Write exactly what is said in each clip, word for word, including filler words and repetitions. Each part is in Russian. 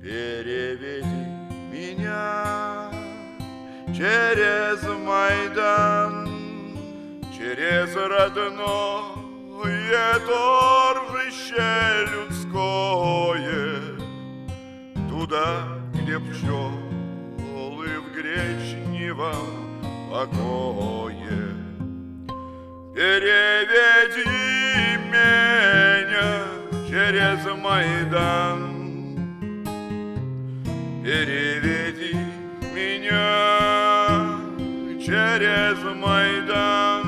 Переведи меня через Майдан, через родное торжище людское, туда, где пчелы в гречневом покое. Переведи меня через Майдан, переведи меня через Майдан.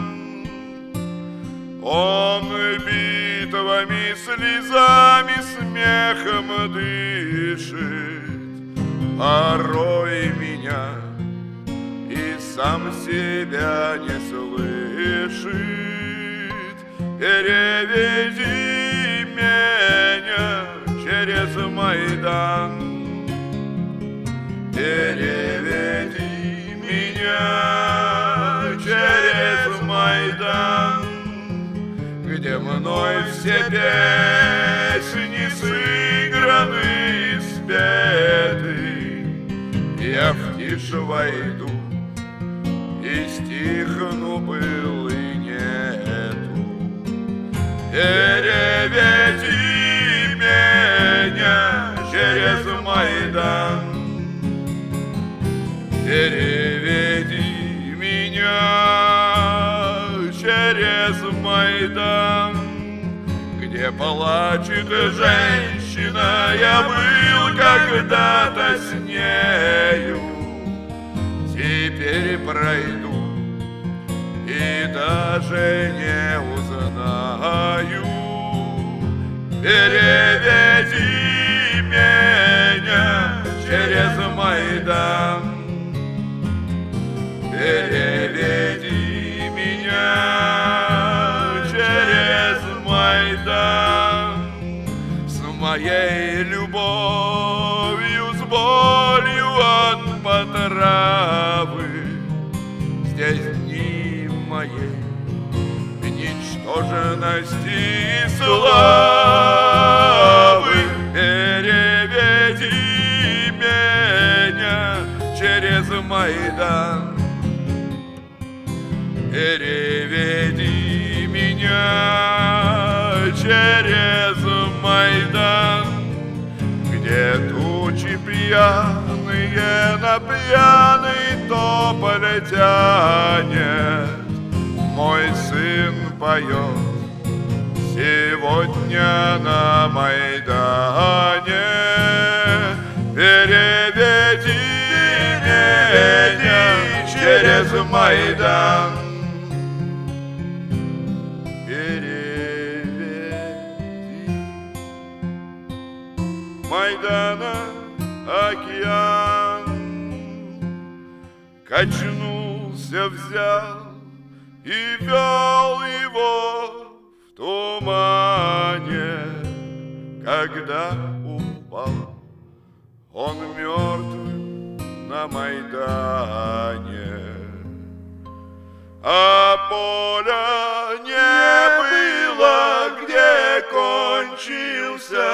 Он битвами, слезами, смехом дышит, порой меня и сам себя не слышит. Переведи меня через Майдан, переведи меня через Майдан, где мной все песни сыграны и спеты. Я в тишь войду и стихну, был и нету. Переведи меня через Майдан, переведи меня через Майдан, где плачет женщина. Я был когда-то с нею, теперь пройду и даже не узнаю. Переведи меня через Майдан, переведи меня через Майдан. С моей любовью, с болью от потравы, здесь дни моей ничтожности и славы. Переведи меня через Майдан, переведи меня через Майдан, где тучи пьяные на пьяный тополь тянет. Мой сын поет сегодня на Майдане. Переведи меня через Майдан, переведи. Майдана океан качнулся, взял и вел его в тумане. Когда упал он мертвым на Майдане, а поля не было, где кончился